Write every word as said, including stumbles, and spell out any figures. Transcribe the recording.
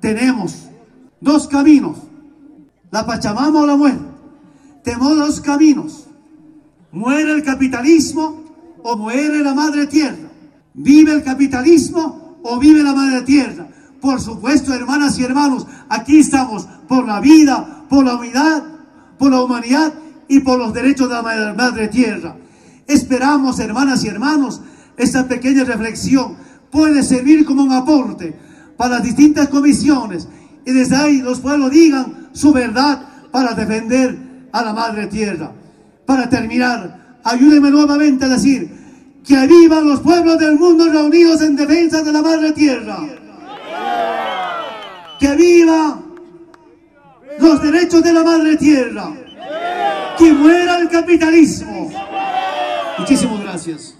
tenemos dos caminos, la Pachamama o la muerte. Tenemos dos caminos, muere el capitalismo o muere la madre tierra, vive el capitalismo o vive la madre tierra. Por supuesto, hermanas y hermanos, aquí estamos por la vida, por la unidad, por la humanidad y por los derechos de la madre tierra. Esperamos, hermanas y hermanos, esta pequeña reflexión puede servir como un aporte para las distintas comisiones y desde ahí los pueblos digan su verdad para defender a la madre tierra. Para terminar, ayúdenme nuevamente a decir que vivan los pueblos del mundo reunidos en defensa de la madre tierra. Que viva los derechos de la madre tierra. Que muera el capitalismo. Muchísimas gracias.